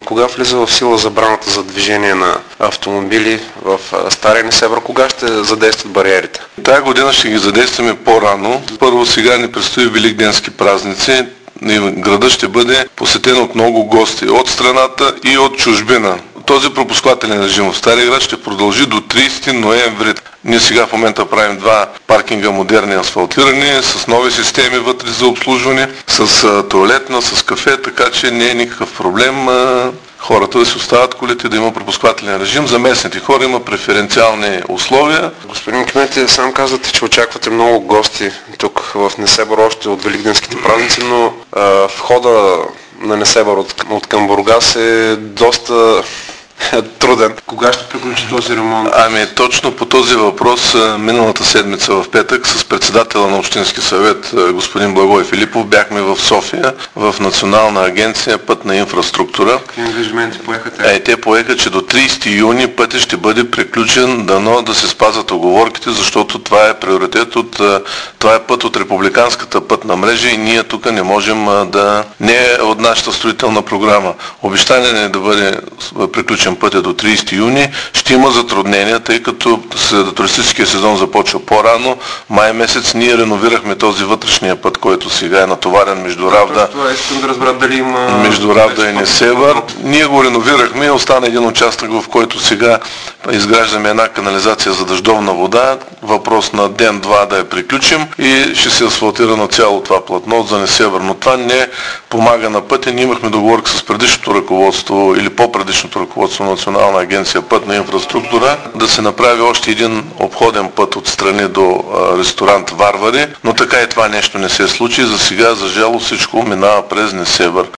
Кога влиза в сила забраната за движение на автомобили в Стария Несебър? Кога ще задействат бариерите? Тая година ще ги задействаме по-рано. Първо, сега ни предстои великденски празници. Градът ще бъде посетен от много гости от страната и от чужбина. Този пропускателен режим в Стария град ще продължи до 30 ноември. Ние сега в момента правим 2 паркинга модерни асфалтирани, с нови системи вътре за обслужване, с тоалетна, с кафе, така че не е никакъв проблем хората да си остават колите, да има пропускателен режим. За местните хора има преференциални условия. Господин кмете, сам казвате, че очаквате много гости тук в Несебър още от великденските празници, но входа на Несебър от към Бургас е доста труден. Кога ще приключи този ремонт? Точно по този въпрос миналата седмица в петък с председателя на Общински съвет господин Благой Филипов бяхме в София в Национална агенция Пътна инфраструктура. Какви ангажименти поеха те? Те поеха, че до 30 юни пътят ще бъде приключен, дано да се спазват уговорките, защото това е приоритет това е път от републиканската пътна мрежа и ние тук не можем не е от нашата строителна програма. Обещание не е да бъде приключен пътя до 30 юни, ще има затруднения, тъй като туристическия сезон започва по-рано. Май месец ние реновирахме този вътрешния път, който сега е натоварен между Равда, искам да разбера дали има... между Равда и Несебър. Ние го реновирахме и остана един участък, в който сега изграждаме една канализация за дъждовна вода. Въпрос на ден-два да я приключим и ще се асфалтира на цяло това платно за Несебър. Но това не помага на пътя. Ние имахме договорка с предишното ръководство или по-предишното ръководство на Национална агенция Пътна инфраструктура да се направи още един обходен път от страни до ресторант Варвари, но така и това нещо не се случи. За сега, за жало, всичко минава през Несебър.